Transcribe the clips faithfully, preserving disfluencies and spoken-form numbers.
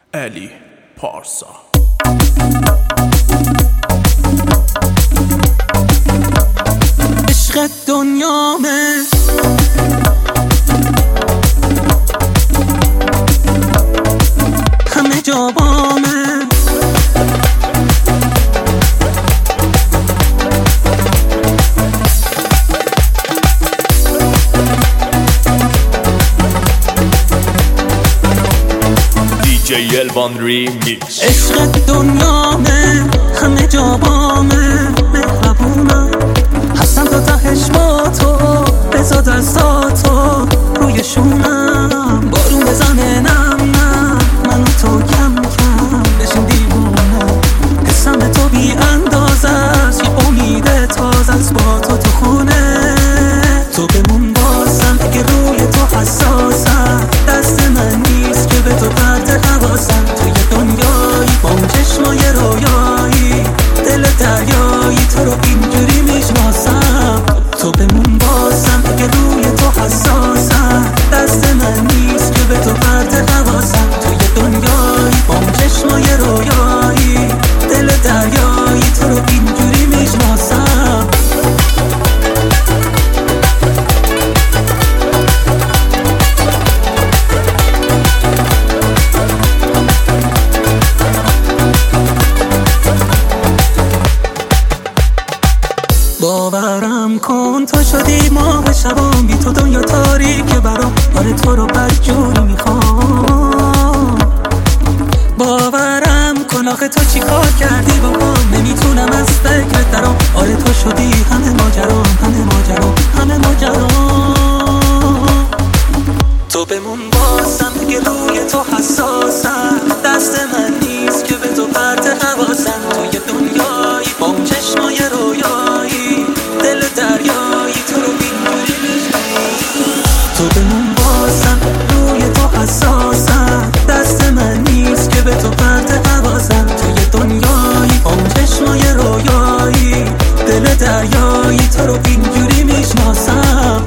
علی پارسا. عشق دنیامه همه جا بامه، دی جی الوان ریمیکس. عشق دنیامه همه جا بامه، مهربونم هستم تا تهش با تو، بذار دستاتو روی شونم، بارون بزنه نم نم منو تو کم کم بشین دیوونم، حسم به تو بی اندازه است، یه امید تازه است با تو تو خونه، تو بمون بازم اگه روی تو حساسم، دست من نیست که به تو پرت حواسم، توی دنیایی با اون چشمای رویایی، دل دریایی تو رو اینجوری میشناسم، تو بمون بازم اگه روی تو حساسم، دست من نیست که به تو پرت حواسم، توی دنیایی با اون چشمای رویایی، دل دریایی تو رو اینجوری میشناسم. باورم کن تو شدی ماه شبام، بی تو دنیا تاریکه برام، آره تو رو بدجوری میخوام، باورم کن آخه تو چی کار کردی با من، نمیتونم از فکرت درام، آره تو شدی همه ماجرام همه ماجرام همه ماجرام، تو بمون بازم اگه روی تو حساسم، دست من نیست که به تو پرت حواسم، توی دنیایی با اون چشمای رویایی، دل دریایی تو رو اینجوری میشناسم، تو بمون بازم روی تو حساسم، دست من نیست که به تو پرت حواسم، توی دنیایی با اون چشمای رویایی، دل دریایی تو رو اینجوری میشناسم.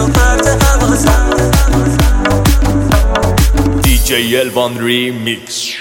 دی جی الوان ریمیکس.